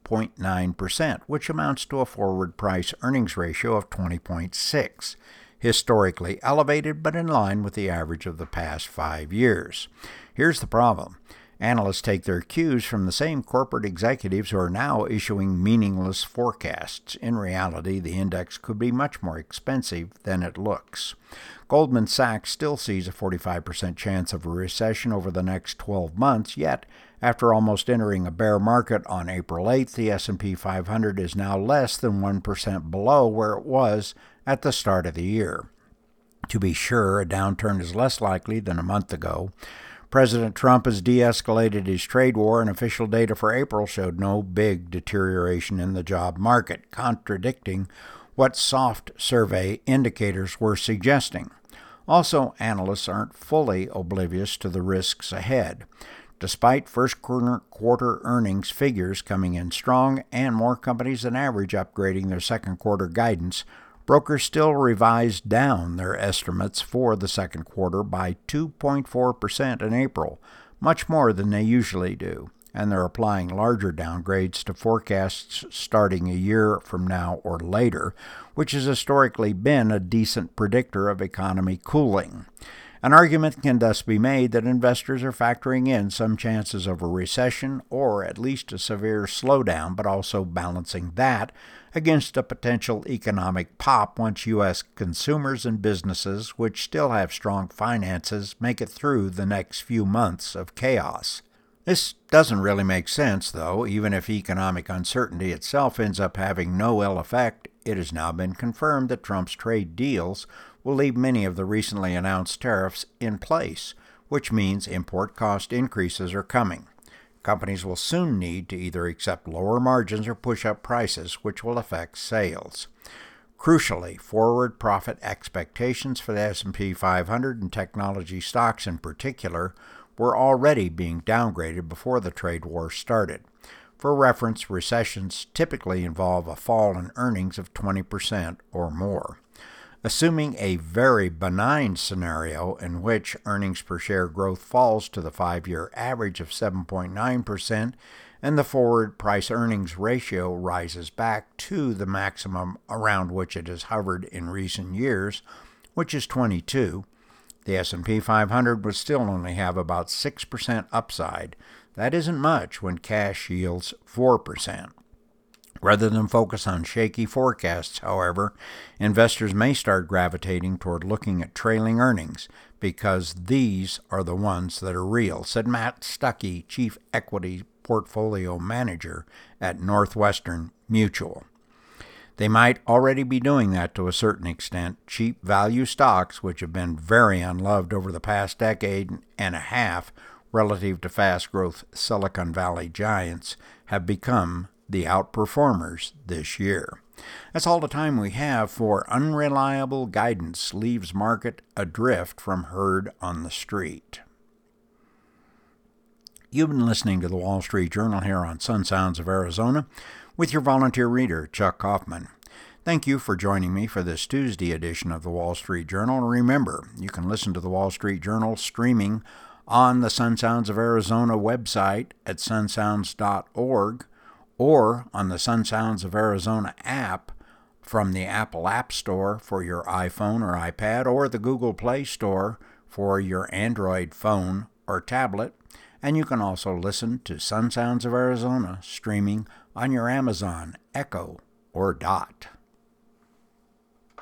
8.9%, which amounts to a forward price earnings ratio of 20.6, historically elevated but in line with the average of the past 5 years. Here's the problem. Analysts take their cues from the same corporate executives who are now issuing meaningless forecasts. In reality, the index could be much more expensive than it looks. Goldman Sachs still sees a 45% chance of a recession over the next 12 months, yet after almost entering a bear market on April 8th, the S&P 500 is now less than 1% below where it was at the start of the year. To be sure, a downturn is less likely than a month ago. President Trump has de-escalated his trade war, and official data for April showed no big deterioration in the job market, contradicting what soft survey indicators were suggesting. Also, analysts aren't fully oblivious to the risks ahead. Despite first quarter earnings figures coming in strong and more companies than average upgrading their second quarter guidance, brokers still revised down their estimates for the second quarter by 2.4% in April, much more than they usually do, and they're applying larger downgrades to forecasts starting a year from now or later, which has historically been a decent predictor of economy cooling. An argument can thus be made that investors are factoring in some chances of a recession or at least a severe slowdown, but also balancing that against a potential economic pop once U.S. consumers and businesses, which still have strong finances, make it through the next few months of chaos. This doesn't really make sense, though. Even if economic uncertainty itself ends up having no ill effect, it has now been confirmed that Trump's trade deals will leave many of the recently announced tariffs in place, which means import cost increases are coming. Companies will soon need to either accept lower margins or push up prices, which will affect sales. Crucially, forward profit expectations for the S&P 500 and technology stocks in particular were already being downgraded before the trade war started. For reference, recessions typically involve a fall in earnings of 20% or more. Assuming a very benign scenario in which earnings per share growth falls to the 5-year average of 7.9% and the forward price-earnings ratio rises back to the maximum around which it has hovered in recent years, which is 22, the S&P 500 would still only have about 6% upside. That isn't much when cash yields 4%. Rather than focus on shaky forecasts, however, investors may start gravitating toward looking at trailing earnings because these are the ones that are real, said Matt Stuckey, Chief Equity Portfolio Manager at Northwestern Mutual. They might already be doing that to a certain extent. Cheap value stocks, which have been very unloved over the past decade and a half relative to fast-growth Silicon Valley giants, have become the outperformers this year. That's all the time we have for Unreliable Guidance Leaves Market Adrift from Herd on the Street. You've been listening to the Wall Street Journal here on Sun Sounds of Arizona with your volunteer reader, Chuck Kaufman. Thank you for joining me for this Tuesday edition of the Wall Street Journal. And remember, you can listen to the Wall Street Journal streaming on the Sun Sounds of Arizona website at sunsounds.org or on the Sun Sounds of Arizona app from the Apple App Store for your iPhone or iPad or the Google Play Store for your Android phone or tablet. And you can also listen to Sun Sounds of Arizona streaming on your Amazon Echo or Dot.